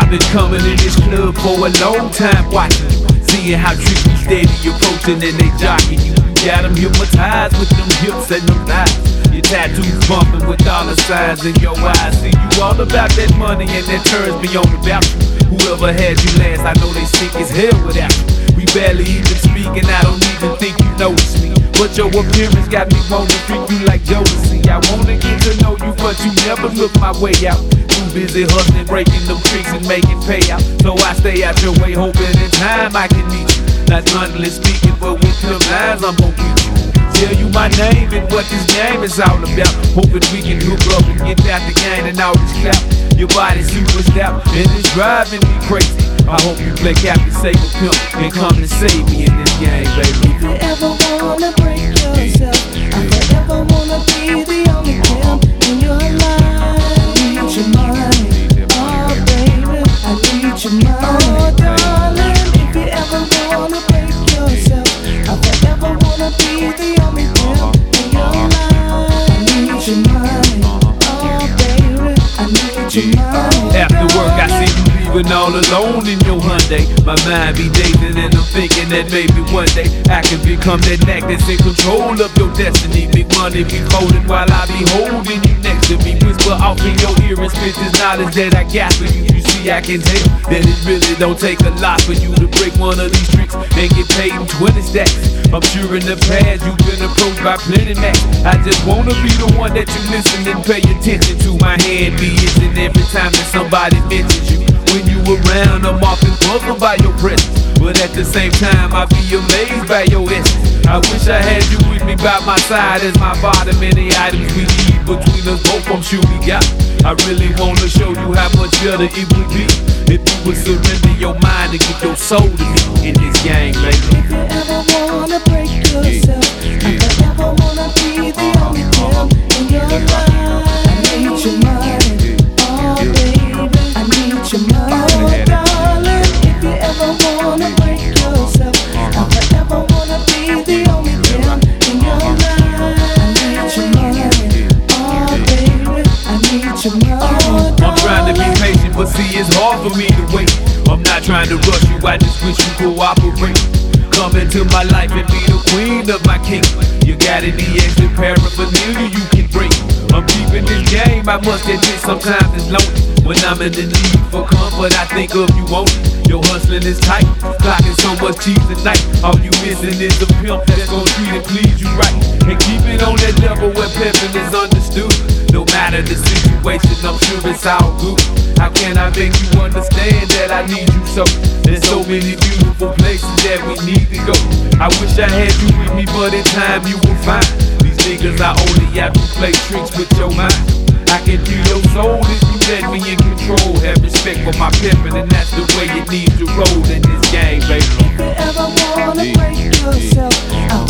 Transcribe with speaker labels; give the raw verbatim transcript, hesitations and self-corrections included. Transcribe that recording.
Speaker 1: I've been coming in this club for a long time, watching you, seeing how tricky steady approaching and they jocking you. You got them hypnotized with them hips and them thighs. Your tattoos bumping with dollar signs in your eyes. See you all about that money and that turns me on about you. Whoever had you last, I know they sick as hell without you. We barely even speak and I don't even think you notice me. But your appearance got me wanting to treat you like Jodeci. I wanna get to know you, but you never look my way out. Too busy hustling, breaking them tricks and making payout. So I stay out your way, hoping in time I can meet you. Not bluntly speaking, but with them eyes I'm gon' beat you. Tell you my name and what this game is all about. Hoping we can hook up and get out the game and all this clout. Your body's super stout and it's driving me crazy. I hope you play Captain Save a Pimp and come and save me in this game, baby.
Speaker 2: If you ever wanna break yourself, I forever wanna be the only pimp in your life. I need your money, oh baby, I need your money. Oh darling, if you ever wanna break yourself, I forever wanna be the only pimp in your life. I need your money, oh baby, I need your money.
Speaker 1: After work I see you leaving all alone in your Hyundai. My mind be dazing and I'm thinking that maybe one day I can become that neck that's in control of your destiny. Big money be folding while I be holding you next to me. Whisper off in your ear and spit this knowledge that I got for you. You see I can tell that it really don't take a lot for you to break one of these tricks and get paid in twenty stacks. I'm sure in the past you've been approached by plenty max. I just wanna be the one that you listen and pay attention to. My hand be itching every time that somebody mentions you. When you around, I'm often puzzled by your presence, but at the same time, I be amazed by your essence. I wish I had you with me by my side as my bottom and the items we need between us both. I'm sure we got. I really wanna show you how much better it would be if you would surrender your mind and give your soul to me in this game, baby.
Speaker 2: If you ever wanna break yourself, I forever wanna be the only pimp in your life. I need your money, oh baby, I need your money. Oh darling, if you ever wanna break yourself, I forever wanna be the only pimp in your life. I need your money, oh baby, I need your money.
Speaker 1: I'm trying to be patient, but see it's hard for me to wait. I'm not trying to rush you, I just wish you cooperate. Come into my life and be the queen of my kingdom. You got any extra paraphernalia you can bring. I'm deep in this game, I must admit sometimes it's lonely. When I'm in the need for comfort, I think of you only. Your hustling is tight, clocking so much cheese at night. All you missing is a pimp that's gon' treat and please you right. And keep it on that level where pimping is understood. No matter the situation, I'm sure it's all good. How can I make you understand that I need you so? There's so many beautiful places that we need to go. I wish I had you with me, but in time you will find these niggas I only have to play tricks with your mind. I can feel your soul if you let me in control. Have respect for my pimpin', and that's the way it needs to roll in this game, baby.
Speaker 2: If you ever wanna break yourself, I